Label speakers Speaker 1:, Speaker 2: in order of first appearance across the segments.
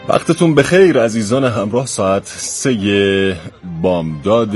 Speaker 1: وقتتون بخیر عزیزان همراه. ساعت 3 بامداد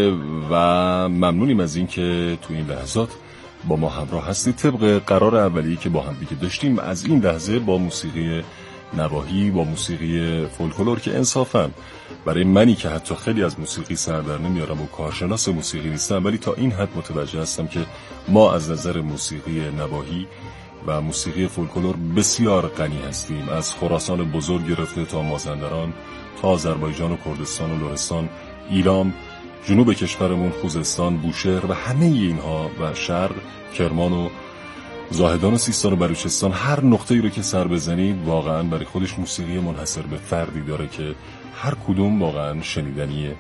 Speaker 1: و ممنونیم از این که تو این لحظات با ما همراه هستید. طبق قرار اولی که با هم دیگه داشتیم از این لحظه با موسیقی نواحی، با موسیقی فولکلور که انصافاً برای منی که حتی خیلی از موسیقی سر در نمیارم و کارشناس موسیقی نیستم، ولی تا این حد متوجه هستم که ما از نظر موسیقی نواحی و موسیقی فولکلور بسیار غنی هستیم. از خراسان بزرگ گرفته تا مازندران، تا آذربایجان و کردستان و لرستان، ایلام، جنوب کشورمون خوزستان، بوشهر و همه اینها و شرق، کرمان و زاهدان و سیستان و بلوچستان، هر نقطه‌ای رو که سر بزنید واقعا برای خودش موسیقی منحصر به فردی داره که هر کدوم واقعا شنیدنیه.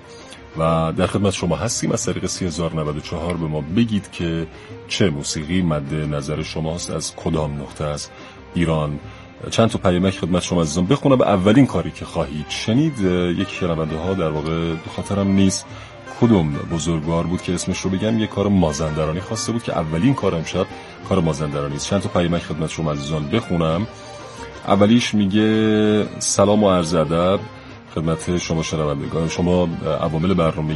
Speaker 1: و در خدمت شما هستیم از طریق 3094 به ما بگید که چه موسیقی مد نظر شماست، از کدام نقطه از ایران. چند تا پیامک خدمت شما عزیزان بخونم. به اولین کاری که خواهید شنید یک شنونده ها در واقع دو خاطرم نیست کدوم بزرگوار بود که اسمش رو بگم، یک کار مازندرانی خواسته بود که اولین کار امشب کار مازندرانی است. چند تا پیامک خدمت شما عزیزان بخونم. اولیش میگه سلام و عرض ادب خدمت شما شنوندگان، شما عوامل برنامه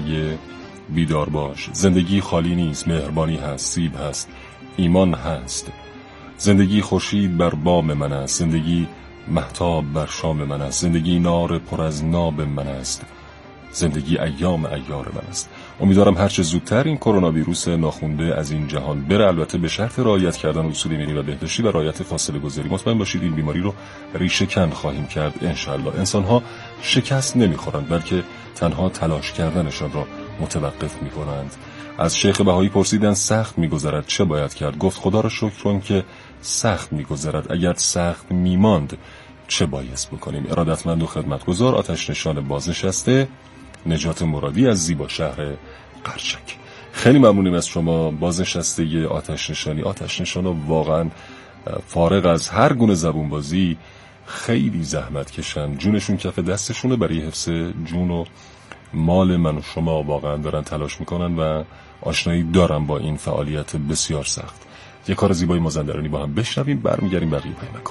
Speaker 1: بیدار باش. زندگی خالی نیست، مهربانی هست، سیب هست، ایمان هست. زندگی خورشید بر بام من است، زندگی مهتاب بر شام من است، زندگی نار پر از ناب من است، زندگی ایام ایار من است. امیدوارم هرچه زودتر این کرونا ویروس ناخونده از این جهان بره، البته به شرط رعایت کردن اصول ایمنی و بهداشتی و رعایت فاصله گذاری. مطمئن باشید این بیماری رو ریشه کن خواهیم کرد انشالله. انسان‌ها شکست نمی‌خورند بلکه تنها تلاش کردنشان را متوقف می‌کنند. از شیخ بهایی پرسیدن سخت می‌گذرد چه باید کرد؟ گفت خدا را شکر کن که سخت می‌گذرد، اگر سخت می‌ماند چه بایست بکنیم؟ ارادتمند و خدمتگزار آتش نشان بازنشسته نجات مرادی از زیبا شهر قرچک. خیلی ممنونیم از شما بازنشسته آتش نشانی. آتش نشانا واقعا فارغ از هر گونه زبون بازی خیلی زحمت کشن، جونشون کف دستشونه، برای حفظ جون و مال من و شما واقعا دارن تلاش میکنن و آشنایی دارن با این فعالیت بسیار سخت. یک کار زیبای مازندرانی با هم بشنویم، برمیگردیم بقیه پیامک.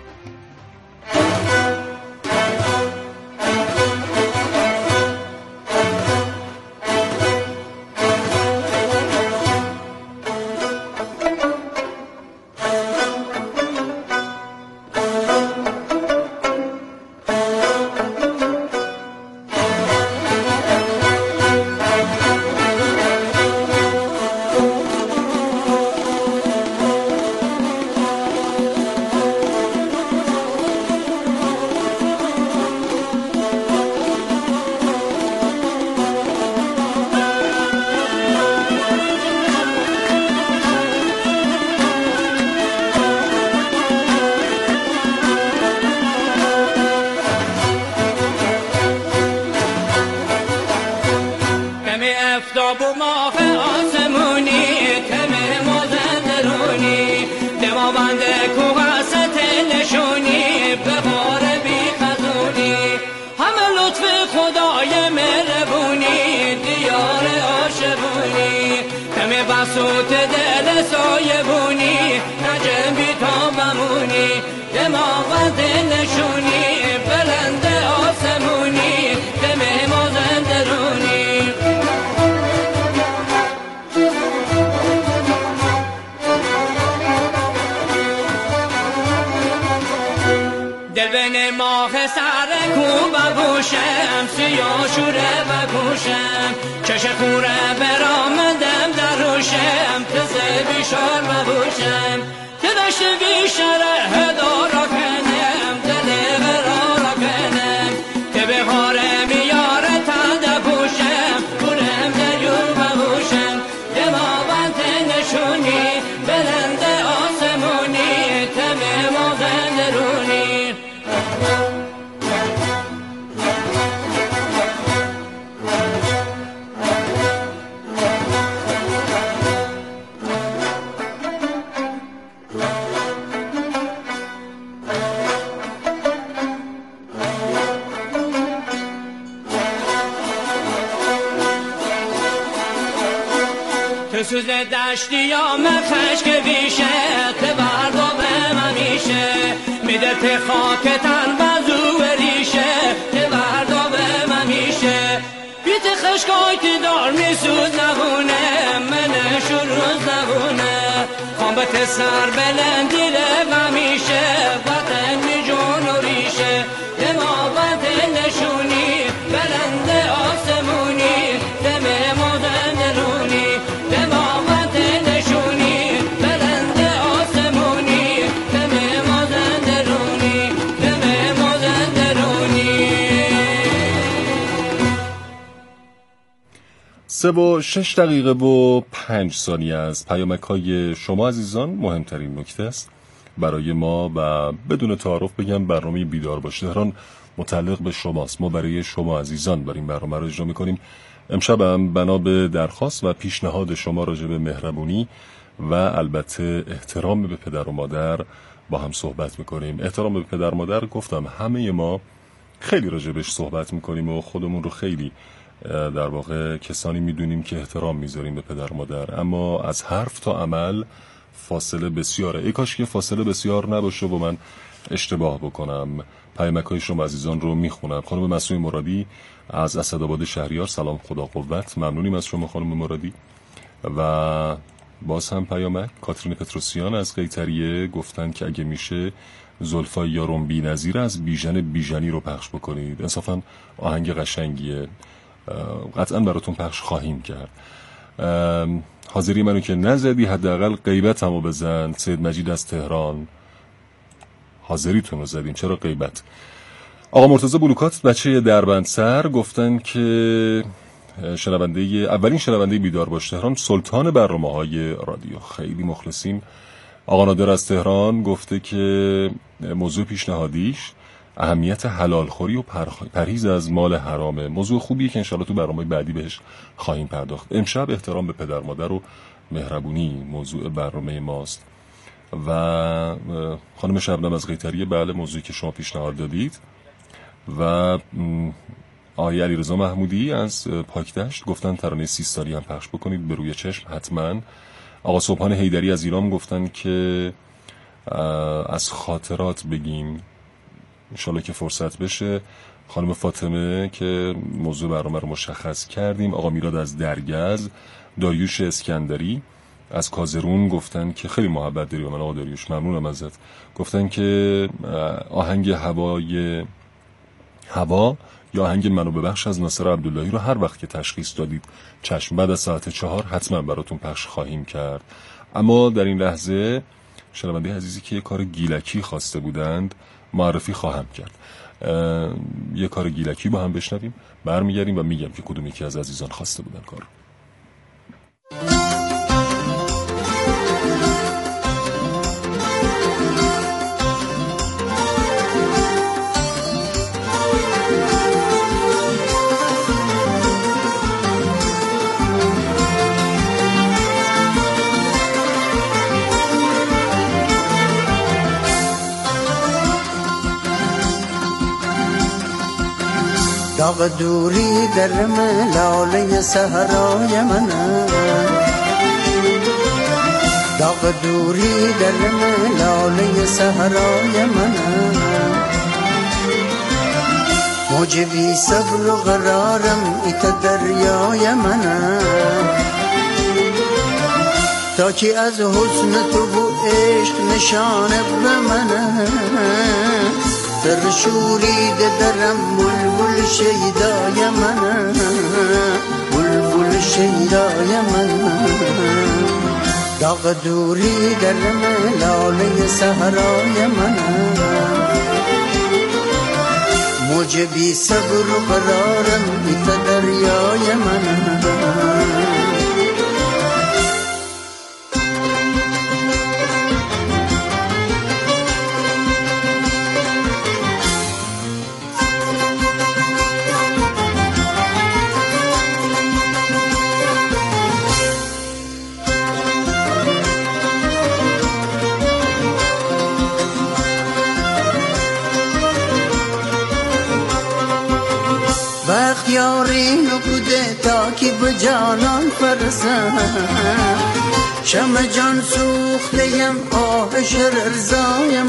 Speaker 2: بسوت دل سایبونی نجم بی تا بمونی دماغ دل نشونی بلند آسمونی دم مازندرونی دل بین ماه سر کو ببوشم سیاه شوره بگوشم چش خوره برامدم در روشم تزه بیشار ببوشم تدشت بیشاره هدارا کنم دل برارا کنم که به هاره میاره تا دبوشم کنم دریو ببوشم دماغن نشونی بلند آسمونی تم مازندرونی تو سوز دشتی یا مخشک بیشه ته بردا به من میشه میده ته خاک تن بزو ریشه شکایت دار میسود نبونه من شروع نبونه خامبت سر بلندیره و میشه وطن جون و ریشه دماغت نشونی بلند آسمونی دم مادن رونی دماغت نشونی بلند آسمونی دم مادن رونی دم مادن رونی
Speaker 1: 3:06 از پیامک‌های شما عزیزان مهمترین نکته است برای ما و بدون تعارف بگم برنامه بیدار باش تهران متعلق به شماست. ما برای شما عزیزان برای این برنامه رو اجرا می‌کنیم. امشب هم بنا به درخواست و پیشنهاد شما راجع به مهربونی و البته احترام به پدر و مادر با هم صحبت می‌کنیم. احترام به پدر و مادر گفتم همه ما خیلی راجع بهش صحبت می‌کنیم و خودمون رو خیلی در واقع کسانی میدونیم که احترام میذاریم به پدر مادر، اما از حرف تا عمل فاصله بسیاره. ای کاش که فاصله بسیار نباشه و من اشتباه بکنم. پیامک‌های شما عزیزان رو میخونم. خانم معصومه مرادی از اسدآباد شهریار، سلام خدا قوت. ممنونیم از شما خانم مرادی. و باز هم پیامک کاترین پتروسیان از قیطریه گفتن که اگه میشه زلفای یارم بی‌نظیر از بیژنی رو پخش بکنید. انصافا آهنگ قشنگیه، قطعا براتون پخش خواهیم کرد. حاضری منو که نزدی حداقل غیبتمو بزن. سید مجید از تهران حاضریتون رو زدیم، چرا غیبت. آقا مرتضی بلوکات بچه دربندسر گفتن که اولین شنونده بیدار باش تهران، سلطان برنامه‌های رادیو، خیلی مخلصیم. آقا نادر از تهران گفته که موضوع پیشنهادیش اهمیت حلالخوری و پرهیز از مال حرامه. موضوع خوبیه که انشالله تو برنامه بعدی بهش خواهیم پرداخت. امشب احترام به پدر مادر و مهربونی موضوع برنامه ماست. و خانم شبنم از قیطریه بله موضوعی که شما پیشنهاد دادید. و آقای علیرضا محمودی از پاکدشت گفتن ترانه سیستانی هم پخش بکنید به روی چشم حتما. آقا صبحان حیدری از ایران گفتن که از خاطرات بگیم، انشالله که فرصت بشه. خانم فاطمه که موضوع برنامه رو مشخص کردیم. آقا میراد از درگز، داریوش اسکندری از کازرون گفتن که خیلی محبت داری به من آقا داریوش، ممنونم ازت. گفتن که آهنگ هوا یا آهنگ منو ببخش از ناصر عبداللهی رو هر وقت که تشخیص دادید چشم، بعد از ساعت 4 حتما براتون پخش خواهیم کرد. اما در این لحظه شنونده عزیزی که یه کار گیلکی خواسته بودند معرفی خواهم کرد. یه کار گیلکی با هم بشنویم، برمیگردیم و میگم که کدوم یکی از عزیزان خواسته بودن کار.
Speaker 3: داغ دوری در ملاله صحرای منه، داغ دوری در ملاله صحرای منه، موجبی صبر و قرارم ایت دریای منه، تا که از حسن تو و عشق نشانه به منه، در شورید درم بلبل شیدای من، بلبل شیدای من، داغ دوری در ملاله صحرای من، موجبی صبر و قرارم بیت دریای من. وقت یاری نکوده تا که به جانان فرسم، شمع جان سوختیم آهش رضای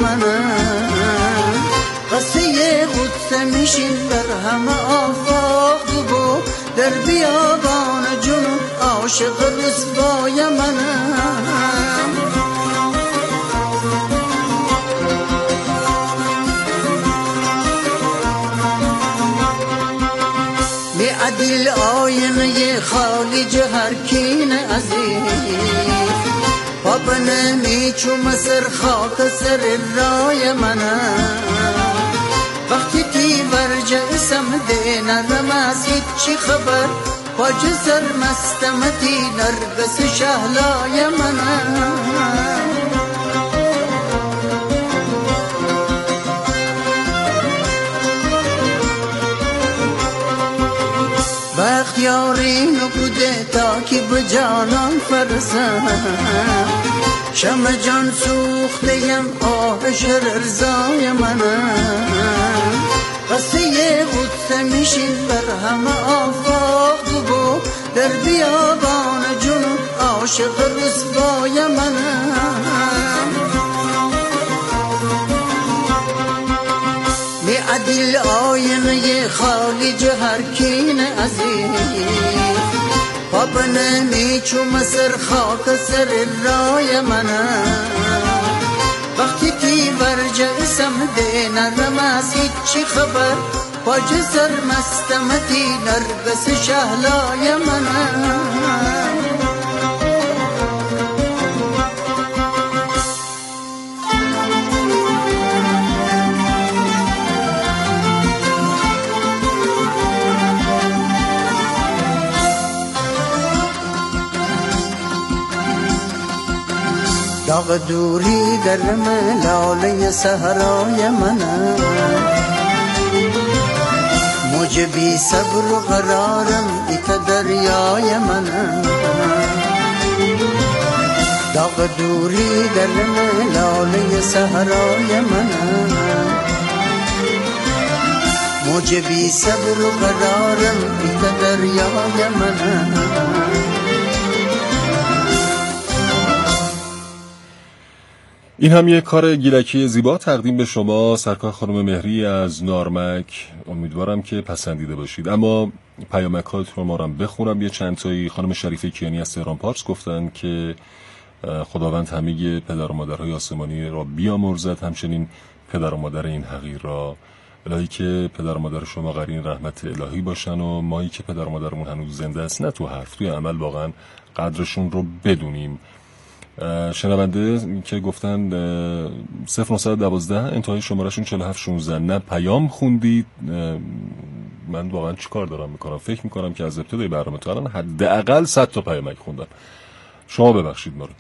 Speaker 3: منم، قصه قدس میشین در همه آفاق و در بیابان جنون عاشق رسوای منم. می عدل آینه خالی جهر کین عزیز پاپنه می چوم سر خاک سر رای منم. وقتی تی ورجه اسم دینه رمسید چی خبر پاج سر مستمتی نرگس شهلای منم. وقت یاری نکوده تا که به جانان فرسم شم جان سوختیم آه شررزای منم. قصه قدس میشین بر همه آفاق بگو در بیابان جنون عاشق رسوای منم. می عدل آینه خالی جهر کین عزیز پاپنه می چوم سر خاک سر رای منم. وقتی تی ورجه اسم دینه رمسید چی خبر پاج سر مستمتی نرگس شهلای منم. داغ دوری در ملاله صحرای منم. موجبی صبر و قرارم ایت دریای منم. داغ دوری در ملاله صحرای منم. موجبی صبر و قرارم ایت دریای منم.
Speaker 1: این هم یک کار گیلکی زیبا تقدیم به شما سرکار خانم مهری از نارمک. امیدوارم که پسندیده باشید. اما پیامکاتون ما رو بخونم یه چند تایی. خانم شریفه کیانی از تهران پارس گفتن که خداوند همه پدر و مادرهای آسمانی را بیامرزد، همچنین پدر و مادر این حقیر را. الهی که پدر و مادر شما قرین رحمت الهی باشن و مایی که پدر و مادرمون هنوز زنده است نه تو حرف توی عمل واقعا قدرشون رو بدونیم. شنونده که گفتن 0912 انتهای شمارهشون 4716 نه پیام خوندید. من واقعا چی کار دارم میکنم؟ فکر میکنم که از ابتدای برنامه تا الان حداقل 100 تا پیامک خوندم. شما ببخشید ما رو.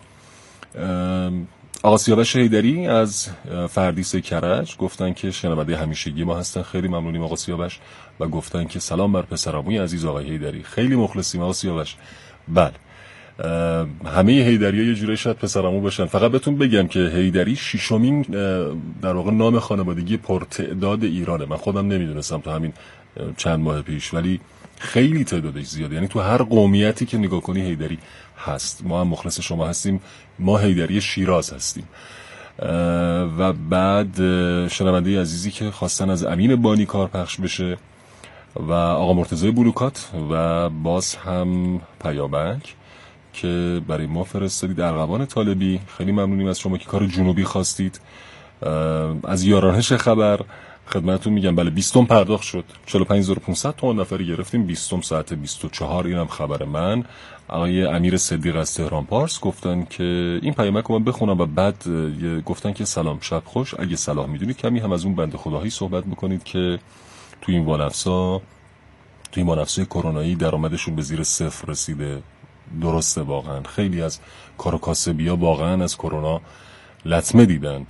Speaker 1: آقا سیاوش حیدری از فردیس کرج گفتن که شنونده همیشگی ما هستن. خیلی ممنونیم آقا سیاوش. و گفتن که سلام بر پسرعموی عزیز آقای حیدری. خیلی مخلصیم آقا سیاوش. بله، همه حیدری‌ها یه جوری شاید پسرعمو باشن. فقط بهتون بگم که حیدری ششمین در واقع نام خانوادگی پرتعداد ایرانه. من خودم نمیدونستم تا همین چند ماه پیش، ولی خیلی تعدادش زیاده. یعنی تو هر قومیتی که نگاه کنی حیدری هست. ما هم مخلص شما هستیم. ما حیدری شیراز هستیم. و بعد شنونده عزیزی که خواستن از امین بانی کار پخش بشه و آقا مرتضی بلوکات و باز هم پیامک که برای ما فرستادید. ارغوان طالبی خیلی ممنونیم از شما که کار جنوبی خواستید. از یارانش خبر خدمتتون میگم بله 20 پرداخت شد. 45500 تومان نفری گرفتیم. 20 ساعت 24. اینم خبر من. آقای امیر صدیق از تهران پارس گفتن که این پیامک رو من بخونم و بعد گفتن که سلام شب خوش. اگه صلاح میدونید کمی هم از اون بنده خداهایی صحبت میکنید که تو این وانفسای کرونایی درآمدشون به زیر 0 رسیده. درسته، واقعا خیلی از کار و کاسبی‌ها واقعا از کرونا لطمه دیدن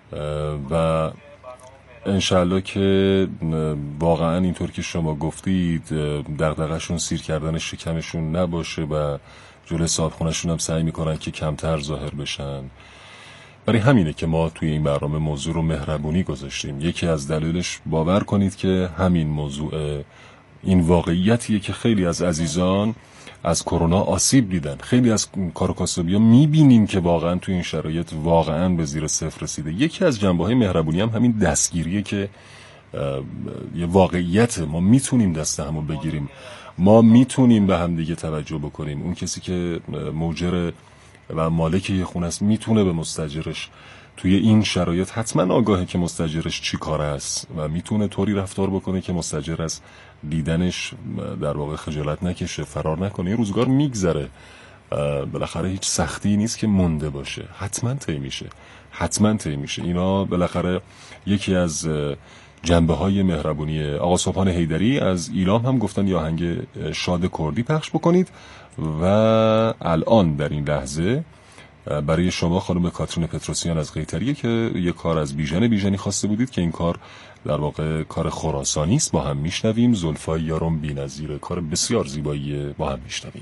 Speaker 1: و انشالله که واقعا اینطور که شما گفتید دغدغه‌شون سیر کردن شکمشون نباشه و جلوی صاحبخونه‌شون هم سعی میکنن که کمتر ظاهر بشن. برای همینه که ما توی این برنامه موضوع رو مهربونی گذاشتیم. یکی از دلایلش باور کنید که همین موضوع، این واقعیتیه که خیلی از عزیزان از کرونا آسیب دیدن. خیلی از کار و کاسبی‌ها میبینیم که واقعا توی این شرایط واقعا به زیر 0 رسیده. یکی از جنبه‌های مهربونی هم همین دستگیریه که یه واقعیت ما میتونیم دست همو بگیریم. ما میتونیم به هم دیگه توجه بکنیم. اون کسی که مؤجر و مالک یه خونه است میتونه به مستاجرش توی این شرایط حتما آگاهه که مستاجرش چی کاره است و میتونه طوری رفتار بکنه که مستاجر از دیدنش در واقع خجالت نکشه، فرار نکنه. این روزگار میگذره، بالاخره هیچ سختی نیست که مونده باشه، حتما طی میشه. اینا بالاخره یکی از جنبه های مهربونی. آقا صبحان حیدری از ایلام هم گفتن یه آهنگ شاد کردی پخش بکنید و الان در این لحظه برای شما خانم کاترین پتروسیان از قیطریه که یه کار از بیژنی خواسته بودید که این کار در واقع کار خراسانی است. با هم میشنویم. زلفای یارم بی‌نظیره، کار بسیار زیباییه. با هم میشنویم.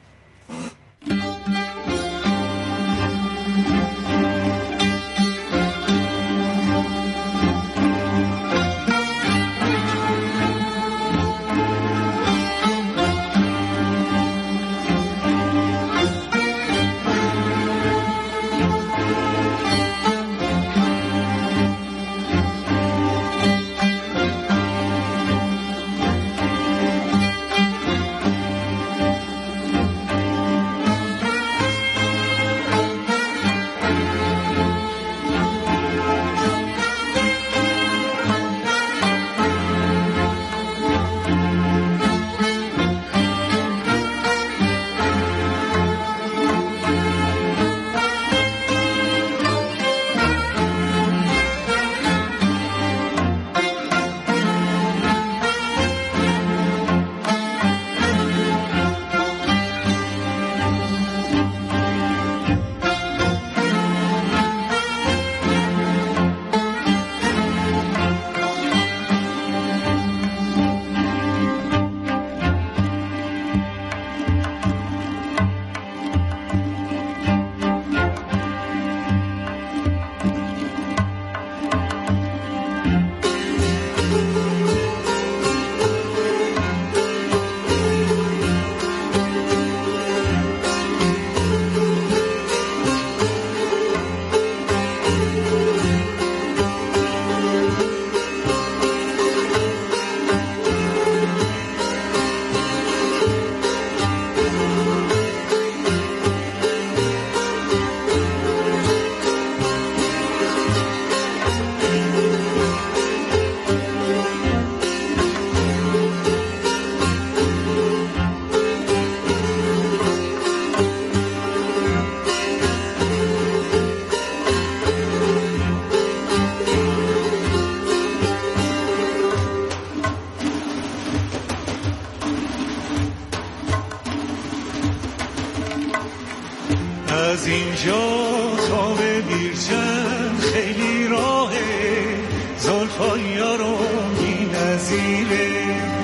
Speaker 4: از اینجا تا به بیرجن خیلی راهه، زلفای یارم بی‌نظیره،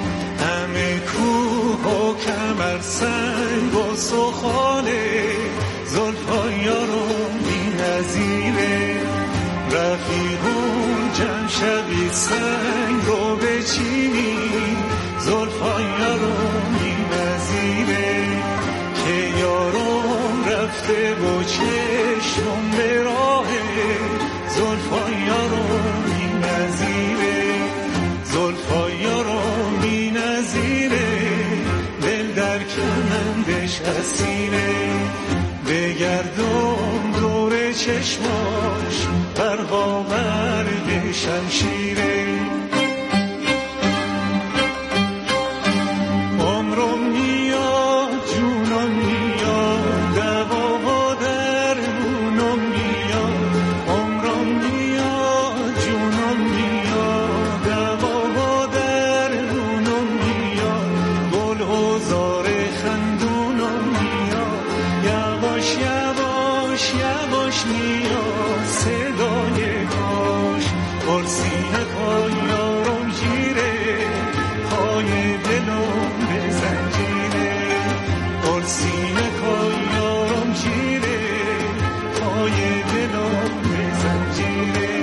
Speaker 4: همه کوه و کمر سنگ و سخانه، زلفای یارم بی‌نظیره، رفیقون جمع شوید سنگ رو بچینی، زلفای یارم بی‌نظیره، که یارم رفته و چشم به راهه، زلفای یارم بی‌نظیره، زلفای یارم بی‌نظیره، دل در کمندش اسیره، بگردم دور چشماش برقا برق شمشیره، عمرم میاد جونم میاد، دوا و درمونم میاد، عمرم میاد جونم میاد، دوا و درمونم میاد، گل و زار خندونم میاد، یواش یواش یواش میاد صدای کاش، پرسینه کن یارم گیره پای دلم به زنجیره، پرسینه کن یارم گیره پای دلم به زنجیره.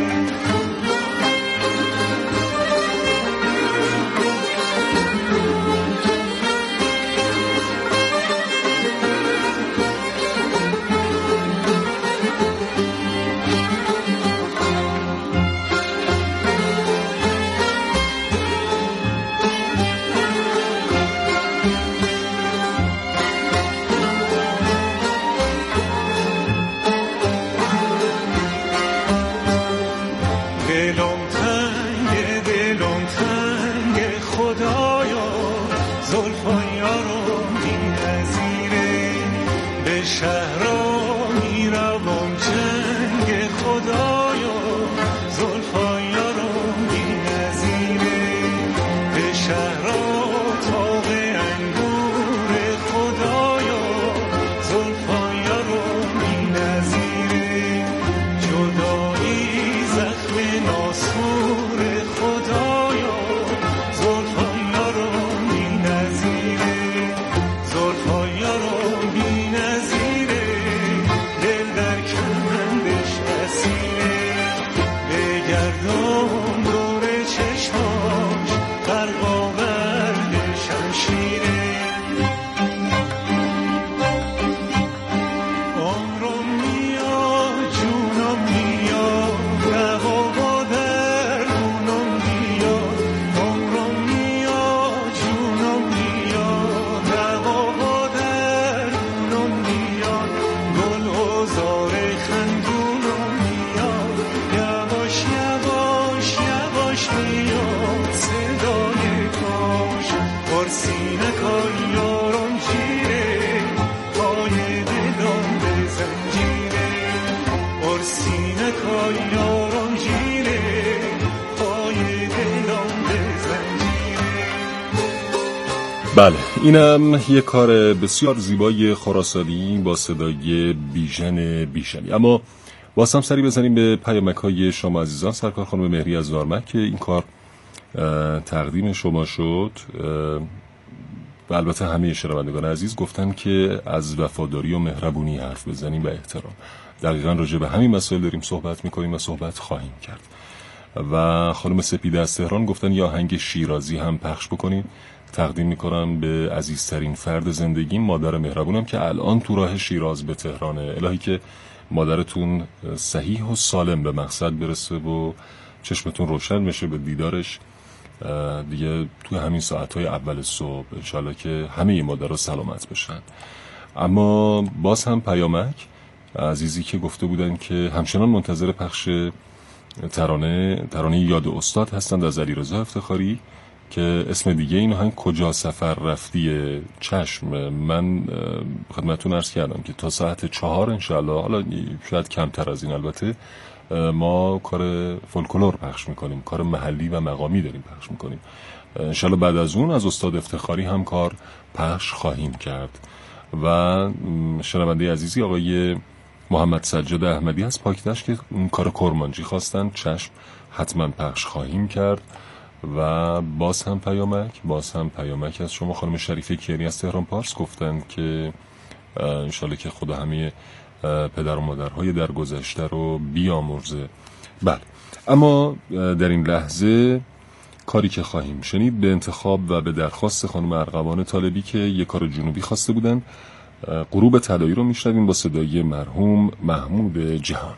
Speaker 4: تمام جنگ خدایا زلفای یارم بی نظیره به شهرها تاق انگور خدایا زلفای یارم بی نظیره جدایی زخم ناسور خدایا زلفای یارم بی نظیره زلفای یارم بی نظیره دل در کمندش اسیره بگردم دور چشماش غرقاورد شمشیره عمرم میاد جونم میاد دوا و درمونم میاد عمرم میاد جونم میاد دوا و درمونم میاد گل و زار خندونم میاد یواش یواش یواش میاد صدای کاش پرسینکای یارم شیره پای دلم به زنجیره پرسینکای یارم شیره پای دلم به زنجیره.
Speaker 1: بله، اینم یه کار بسیار زیبای خراسانی با صدای بیژن بیژنی. اما باز هم سری بزنیم به پیامک‌های شما عزیزان. سرکار خانم مهری از زارمک که این کار تقدیم شما شد و البته همه شنوندگان عزیز گفتن که از وفاداری و مهربونی حرف بزنیم و احترام. دقیقاً راجع به همین مسائل داریم صحبت می‌کنیم و صحبت خواهیم کرد. و خانم سپیده از تهران گفتن یا آهنگ شیرازی هم پخش بکنید. تقدیم میکنم به عزیزترین فرد زندگیم، مادر مهربونم که الان تو راه شیراز به تهرانه. الهی که مادرتون صحیح و سالم به مقصد برسه و چشمتون روشن بشه به دیدارش دیگه توی همین ساعتهای اول صبح، انشالله که همه مادرها سلامت بشن. اما باز هم پیامک عزیزی که گفته بودن که همچنان منتظر پخش ترانه یاد استاد هستند از علیرضا افتخاری که اسم دیگه این آهنگ کجا سفر رفتی چشم. من خدمتتون عرض کردم که تا ساعت 4 انشالله، حالا شاید کمتر از این البته، ما کار فولکلور پخش میکنیم، کار محلی و مقامی داریم پخش میکنیم. انشالله بعد از اون از استاد افتخاری هم کار پخش خواهیم کرد. و شنونده عزیزی آقای محمد سجاد احمدی از پاکدشت که کار کرمانجی خواستن، چشم حتما پخش خواهیم کرد. و باز هم پیامک از شما خانم شریفه کیانی از تهران پارس گفتن که انشالله که خدا همه پدر و مادرهای در گذشته رو بیامرزه. بله، اما در این لحظه کاری که خواهیم شنید به انتخاب و به درخواست خانم ارغوان طالبی که یک کار جنوبی خواسته بودن، غروب طلایی رو میشنویم با صدای مرحوم محمود جهان.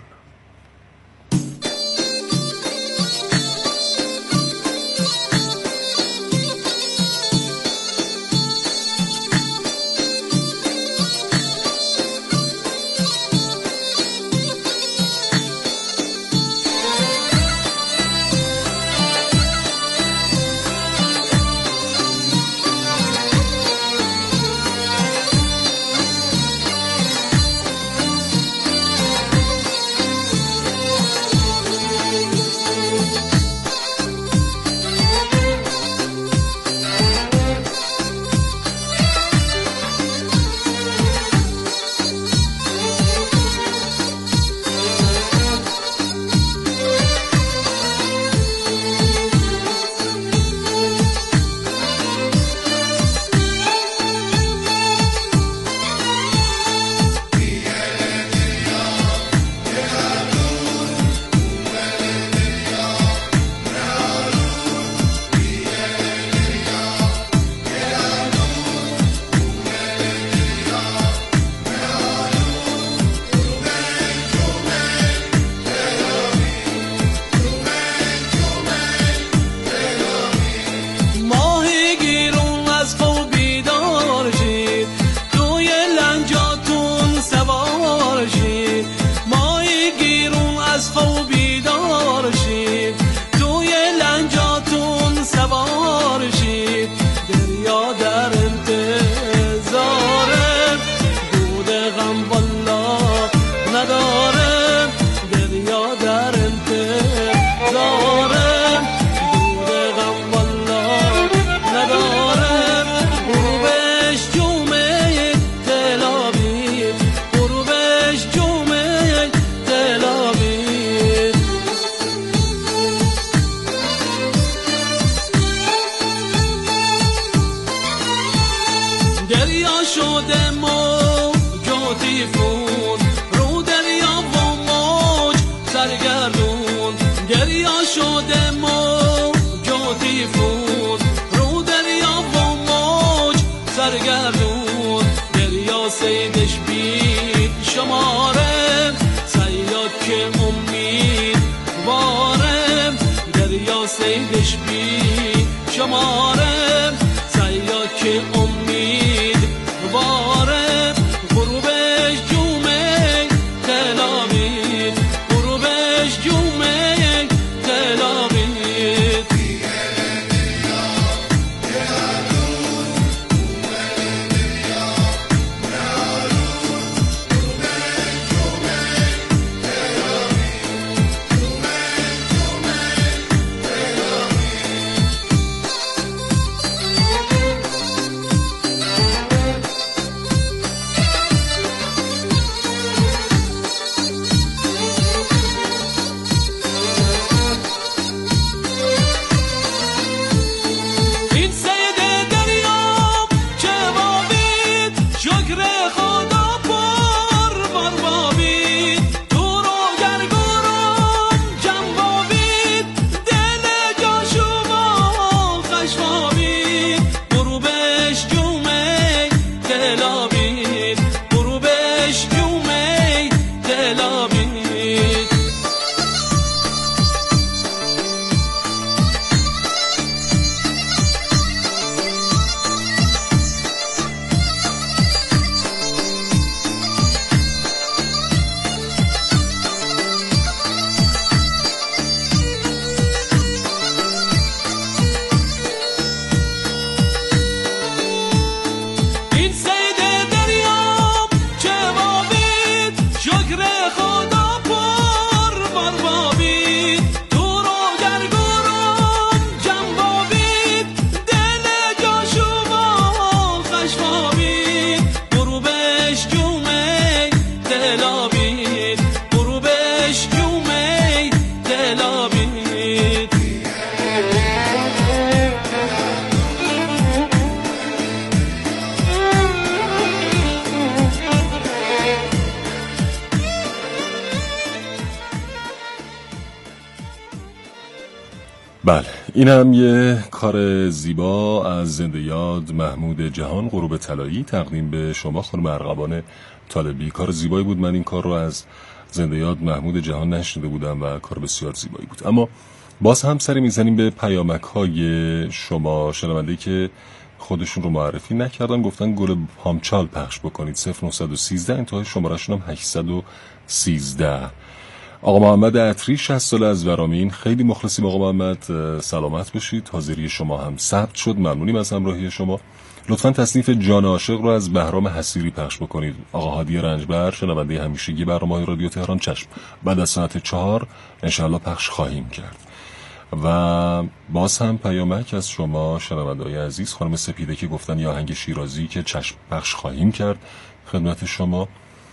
Speaker 5: امیدش بی شماره سیاد که امید واره غروبش جومه تلابید غروبش جومه تلابید
Speaker 1: بله، این هم یه کار زیبا از زنده یاد محمود جهان غروب طلایی تقدیم به شما خانم ارغوان طالبی. کار زیبایی بود. من این کار رو از زنده یاد محمود جهان نشنیده بودم و کار بسیار زیبایی بود. اما باز هم سری میزنیم به پیامک های شما شنونده‌ای که خودشون رو معرفی نکردن، گفتن گل پامچال پخش بکنید. 0913 انتهای شماره‌شون هم 813. آقا محمد عطری 60 ساله از ورامین. خیلی مخلصیم آقا محمد، سلامت باشید. حاضری شما هم ثبت شد، ممنونیم از همراهی شما. لطفاً تصنیف جان عاشق رو از بهرام حسیری پخش بکنید. آقا هادی رنجبر شنونده همیشگی برنامه‌های رادیو تهران، چشم بعد از ساعت 4 انشاءالله پخش خواهیم کرد. و باز هم پیامک از شما شنونده‌های عزیز خانم سپیده که گفتن یه آهنگ شیرازی که چشم پخش خواهیم کرد خدمت شما.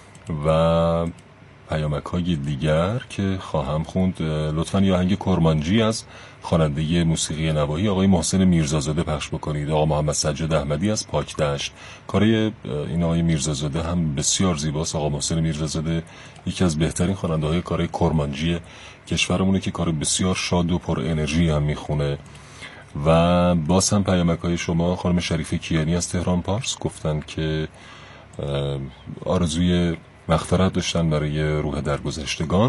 Speaker 1: و پیامک های دیگر که خواهم خوند، لطفاً یه آهنگ کرمانجی از خواننده موسیقی نواحی آقای محسن میرزازاده پخش بکنید. آقا محمد سجاد احمدی از پاکدشت. کارای این آقای میرزازاده هم بسیار زیباست. آقا محسن میرزازاده یکی از بهترین خواننده های کارای کرمانجی کشورمونه که کار بسیار شاد و پر انرژی هم میخونه. و باز هم پیامک های شما خانم شریفه کیانی از تهران پارس گفتن که آرزوی مغفرت داشتن برای روح درگذشتگان.